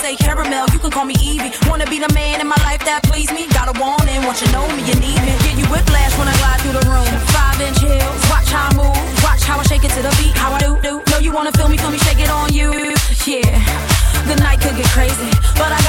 say caramel, you can call me Evie. Wanna be the man in my life that please me? Got a warning, want you know me, you need me. Get you whiplash when I glide through the room. 5-inch heels, watch how I move, watch how I shake it to the beat, how I do. Know you wanna feel me, shake it on you. Yeah, the night could get crazy, but I